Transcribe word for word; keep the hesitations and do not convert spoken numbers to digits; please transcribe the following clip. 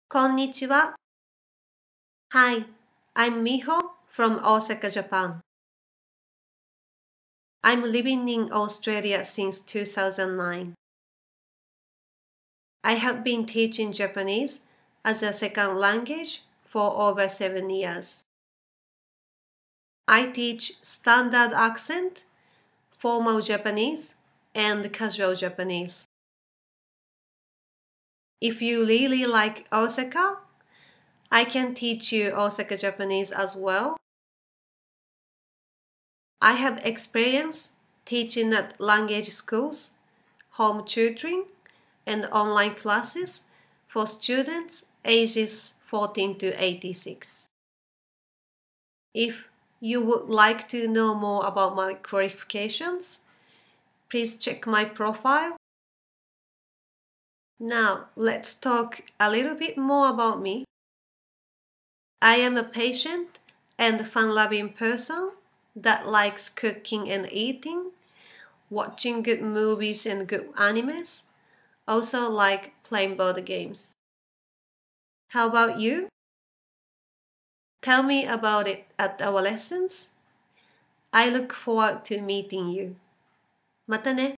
Konnichiwa. Hi, I'm Miho from Osaka, Japan. I'm living in Australia since two thousand nine. I have been teaching Japanese as a second language for over seven years. I teach standard accent, formal Japanese, and casual Japanese. If you really like Osaka, I can teach you Osaka Japanese as well. I have experience teaching at language schools, home tutoring, and online classes for students ages fourteen to eighty-six. If you would like to know more about my qualifications, please check my profile. Now, let's talk a little bit more about me. I am a patient and fun-loving person that likes cooking and eating, watching good movies and good animes, also like playing board games. How about you? Tell me about it at our lessons. I look forward to meeting you. またね。